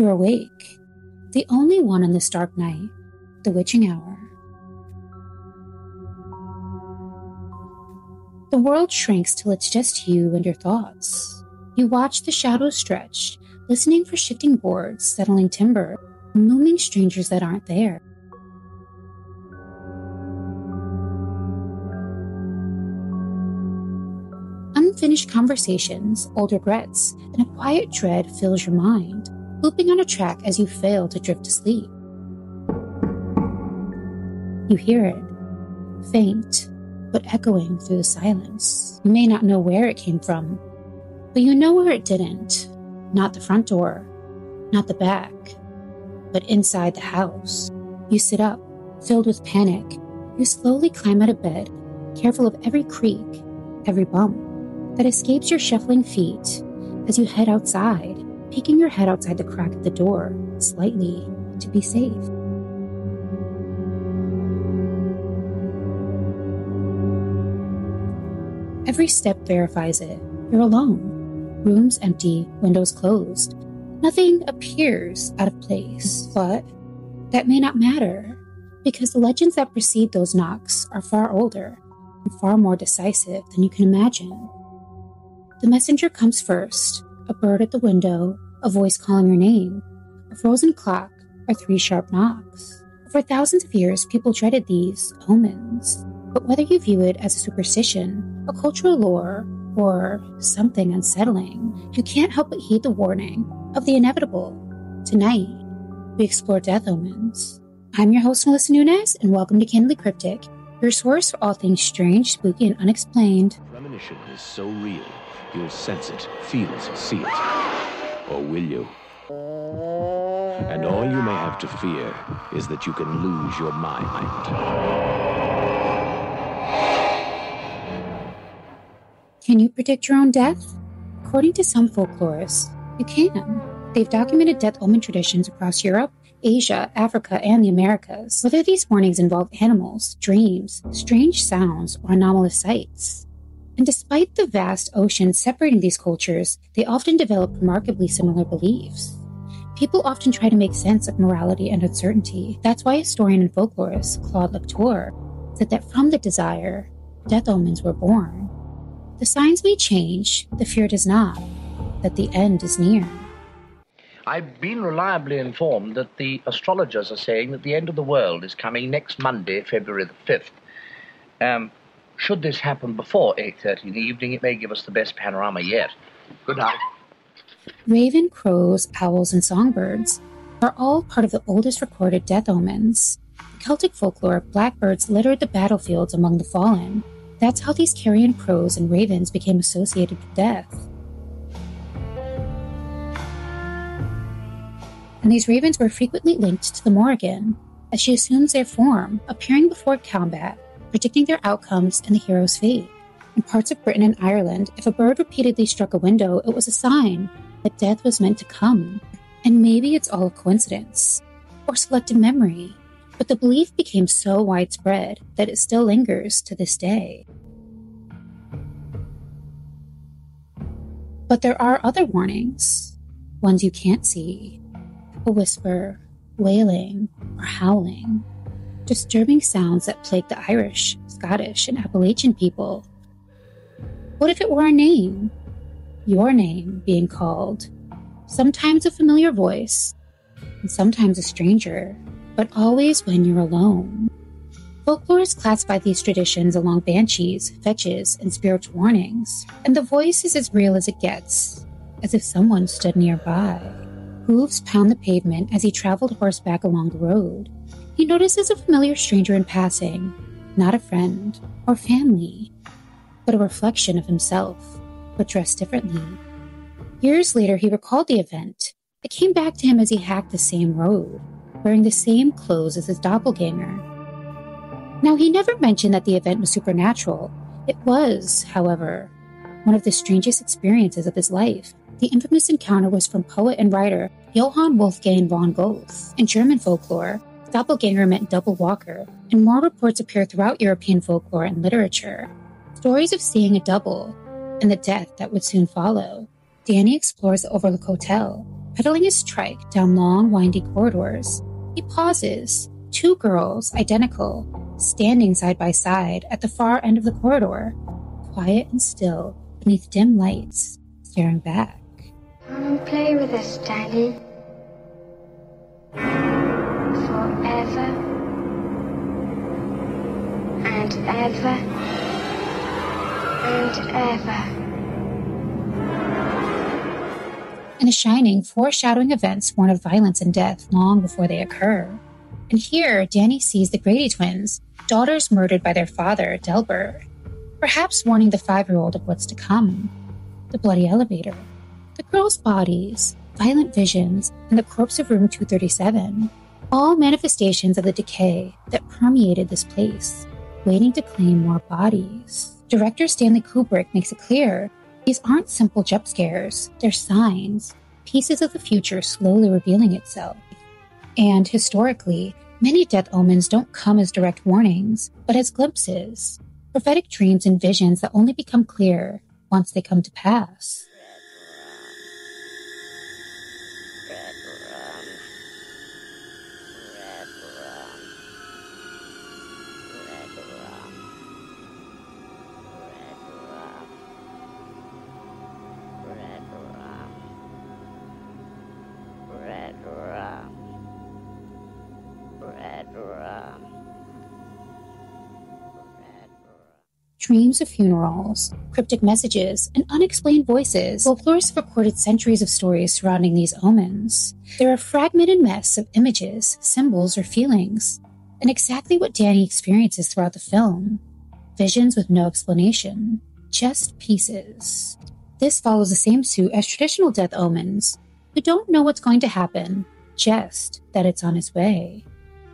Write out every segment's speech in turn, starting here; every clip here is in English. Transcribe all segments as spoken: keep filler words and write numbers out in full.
You're awake, the only one on this dark night, the witching hour. The world shrinks till it's just you and your thoughts. You watch the shadows stretch, listening for shifting boards, settling timber, and looming strangers that aren't there. Unfinished conversations, old regrets, and a quiet dread fills your mind, looping on a track as you fail to drift to sleep. You hear it, faint, but echoing through the silence. You may not know where it came from, but you know where it didn't. Not the front door, not the back, but inside the house. You sit up, filled with panic. You slowly climb out of bed, careful of every creak, every bump that escapes your shuffling feet as you head outside, peeking your head outside the crack of the door, slightly, to be safe. Every step verifies it. You're alone. Rooms empty, windows closed. Nothing appears out of place, but that may not matter, because the legends that precede those knocks are far older and far more decisive than you can imagine. The messenger comes first, a bird at the window, a voice calling your name, a frozen clock, or three sharp knocks. For thousands of years, people dreaded these omens. But whether you view it as a superstition, a cultural lore, or something unsettling, you can't help but heed the warning of the inevitable. Tonight, we explore death omens. I'm your host, Melissa Nunes, and welcome to Candidly Cryptic, your source for all things strange, spooky, and unexplained. Premonition is so real, you'll sense it, feel it, see it. Or will you? And all you may have to fear is that you can lose your mind. Can you predict your own death? According to some folklorists, you can. They've documented death omen traditions across Europe, Asia, Africa, and the Americas. Whether these warnings involve animals, dreams, strange sounds, or anomalous sights. And despite the vast ocean separating these cultures, they often develop remarkably similar beliefs. People often try to make sense of morality and uncertainty. That's why historian and folklorist Claude Lectoure said that from the desire, death omens were born. The signs may change, the fear does not, that the end is near. I've been reliably informed that the astrologers are saying that the end of the world is coming next Monday, February the fifth. Um, should this happen before eight thirty in the evening, it may give us the best panorama yet. Good night. Raven, crows, owls, and songbirds are all part of the oldest recorded death omens. In Celtic folklore, blackbirds littered the battlefields among the fallen. That's how these carrion crows and ravens became associated with death. And these ravens were frequently linked to the Morrigan, as she assumes their form, appearing before combat, predicting their outcomes and the hero's fate. In parts of Britain and Ireland, if a bird repeatedly struck a window, it was a sign that death was meant to come. And maybe it's all a coincidence, or selective memory. But the belief became so widespread that it still lingers to this day. But there are other warnings, ones you can't see. A whisper, wailing, or howling. Disturbing sounds that plague the Irish, Scottish, and Appalachian people. What if it were a name? Your name being called. Sometimes a familiar voice, and sometimes a stranger. But always when you're alone. Folklorists classify these traditions along banshees, fetches, and spiritual warnings, and the voice is as real as it gets, as if someone stood nearby. Hooves pound the pavement as he traveled horseback along the road. He notices a familiar stranger in passing, not a friend or family, but a reflection of himself, but dressed differently. Years later, he recalled the event. It came back to him as he hacked the same road, wearing the same clothes as his doppelganger. Now, he never mentioned that the event was supernatural. It was, however, one of the strangest experiences of his life. The infamous encounter was from poet and writer Johann Wolfgang von Goethe. In German folklore, doppelganger meant double walker, and more reports appear throughout European folklore and literature. Stories of seeing a double and the death that would soon follow. Danny explores the Overlook Hotel, pedaling his trike down long, windy corridors. He pauses, two girls, identical, standing side by side at the far end of the corridor, quiet and still beneath dim lights, staring back. Come and play with us, Daddy. Forever and ever and ever. In The Shining, foreshadowing events warn of violence and death long before they occur. And here, Danny sees the Grady twins, daughters murdered by their father, Delbert, perhaps warning the five-year-old of what's to come. The bloody elevator, the girls' bodies, violent visions, and the corpse of room two thirty-seven, all manifestations of the decay that permeated this place, waiting to claim more bodies. Director Stanley Kubrick makes it clear these aren't simple jump scares, they're signs, pieces of the future slowly revealing itself. And historically, many death omens don't come as direct warnings, but as glimpses, prophetic dreams and visions that only become clear once they come to pass. Dreams of funerals, cryptic messages, and unexplained voices. While Flores have recorded centuries of stories surrounding these omens, they're a fragmented mess of images, symbols, or feelings, and exactly what Danny experiences throughout the film. Visions with no explanation, just pieces. This follows the same suit as traditional death omens, who don't know what's going to happen, just that it's on its way.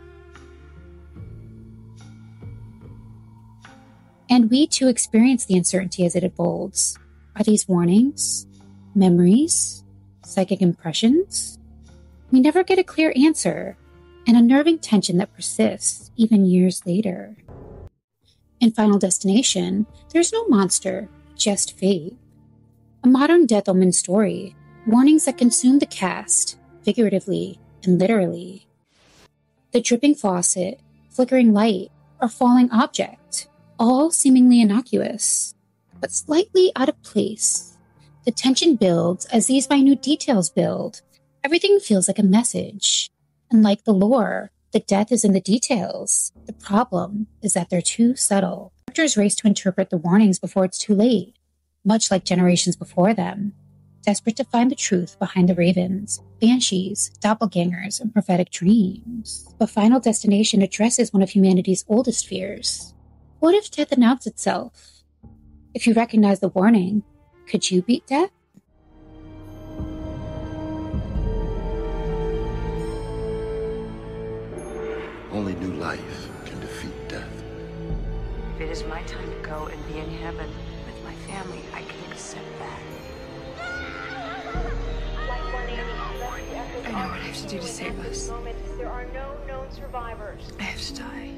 And we too experience the uncertainty as it unfolds. Are these warnings? Memories? Psychic impressions? We never get a clear answer, an unnerving tension that persists even years later. In Final Destination, there's no monster, just fate. A modern death omen story, warnings that consume the cast, figuratively and literally. The dripping faucet, flickering light, or falling object, all seemingly innocuous, but slightly out of place. The tension builds as these minute details build. Everything feels like a message. And like the lore, the death is in the details. The problem is that they're too subtle. Characters race to interpret the warnings before it's too late, much like generations before them, desperate to find the truth behind the ravens, banshees, doppelgangers, and prophetic dreams. But Final Destination addresses one of humanity's oldest fears. What if death announced itself? If you recognize the warning, could you beat death? Only new life can defeat death. If it is my time to go and be in heaven with my family, I can accept that. I know what I have to do to save us. There are no known survivors. I have to die.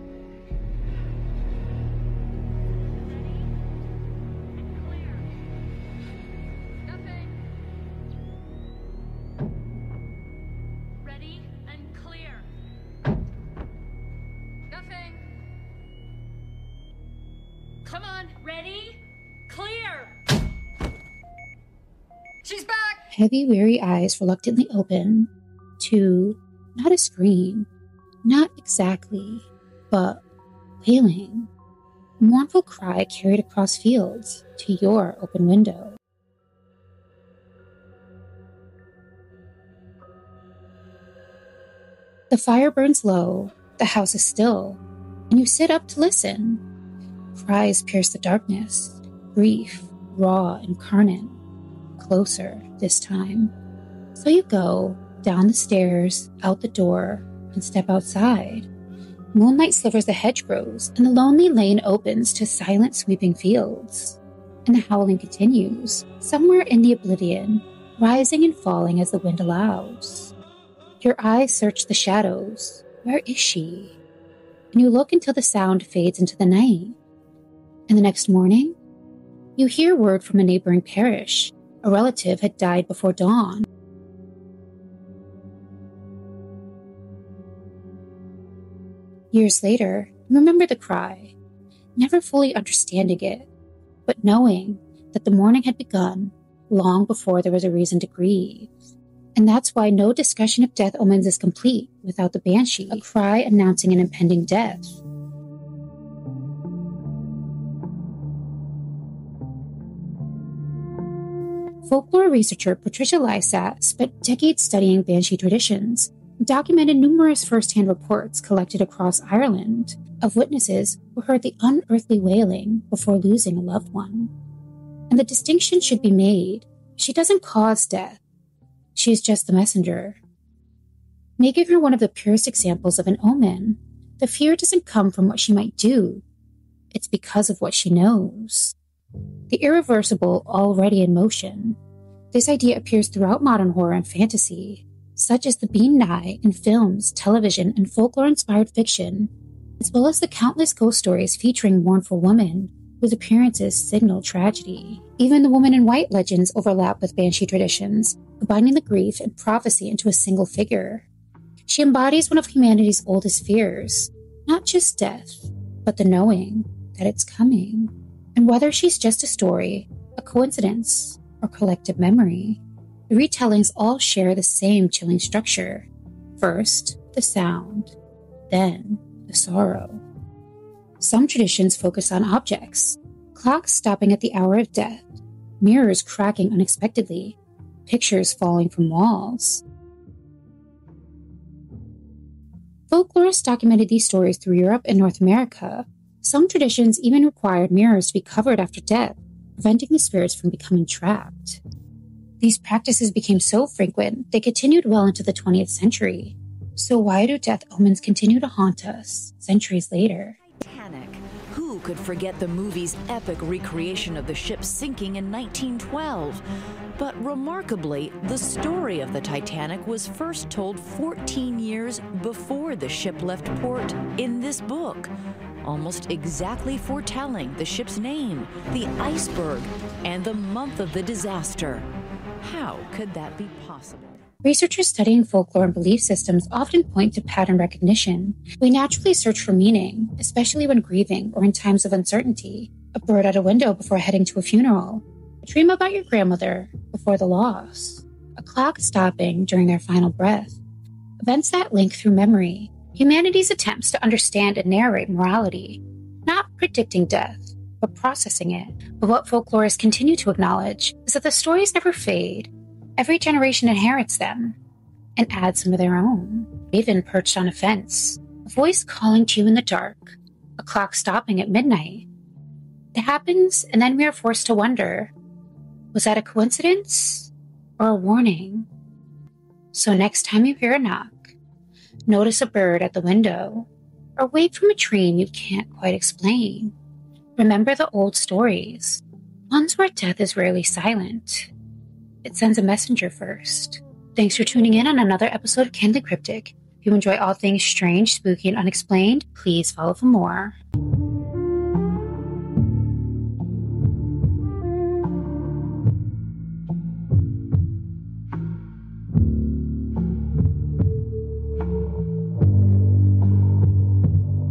Come on, ready, clear. She's back. Heavy, weary eyes reluctantly open to not a scream, not exactly, but wailing. A mournful cry carried across fields to your open window. The fire burns low, the house is still, and you sit up to listen. Cries pierce the darkness, grief, raw, incarnate. Closer this time. So you go down the stairs, out the door, and step outside. Moonlight slivers the hedgerows, and the lonely lane opens to silent sweeping fields. And the howling continues, somewhere in the oblivion, rising and falling as the wind allows. Your eyes search the shadows. Where is she? And you look until the sound fades into the night. And the next morning, you hear word from a neighboring parish. A relative had died before dawn. Years later, you remember the cry, never fully understanding it, but knowing that the mourning had begun long before there was a reason to grieve. And that's why no discussion of death omens is complete without the banshee, a cry announcing an impending death. Folklore researcher Patricia Lysat spent decades studying banshee traditions and documented numerous first-hand reports collected across Ireland of witnesses who heard the unearthly wailing before losing a loved one. And the distinction should be made. She doesn't cause death. She is just the messenger. Making her one of the purest examples of an omen, the fear doesn't come from what she might do. It's because of what she knows. The irreversible already in motion. This idea appears throughout modern horror and fantasy, such as the Bean Nye in films, television, and folklore-inspired fiction, as well as the countless ghost stories featuring mournful women whose appearances signal tragedy. Even the Woman in White legends overlap with banshee traditions, combining the grief and prophecy into a single figure. She embodies one of humanity's oldest fears, not just death, but the knowing that it's coming. And whether she's just a story, a coincidence, or collective memory, the retellings all share the same chilling structure. First, the sound, then the sorrow. Some traditions focus on objects, clocks stopping at the hour of death, mirrors cracking unexpectedly, pictures falling from walls. Folklorists documented these stories through Europe and North America. Some traditions even required mirrors to be covered after death, preventing the spirits from becoming trapped. These practices became so frequent, they continued well into the twentieth century. So why do death omens continue to haunt us centuries later? Titanic. Who could forget the movie's epic recreation of the ship sinking in nineteen twelve? But remarkably, the story of the Titanic was first told fourteen years before the ship left port in this book, almost exactly foretelling the ship's name, the iceberg, and the month of the disaster. How could that be possible? Researchers studying folklore and belief systems often point to pattern recognition. We naturally search for meaning, especially when grieving or in times of uncertainty. A bird at a window before heading to a funeral. A dream about your grandmother before the loss. A clock stopping during their final breath. Events that link through memory. Humanity's attempts to understand and narrate morality. Not predicting death, but processing it. But what folklorists continue to acknowledge is that the stories never fade. Every generation inherits them and adds some of their own. Raven perched on a fence, a voice calling to you in the dark, a clock stopping at midnight. It happens, and then we are forced to wonder, was that a coincidence or a warning? So next time you hear a knock, notice a bird at the window, or wake from a dream you can't quite explain. Remember the old stories, ones where death is rarely silent. It sends a messenger first. Thanks for tuning in on another episode of Candidly Cryptic. If you enjoy all things strange, spooky, and unexplained, please follow for more.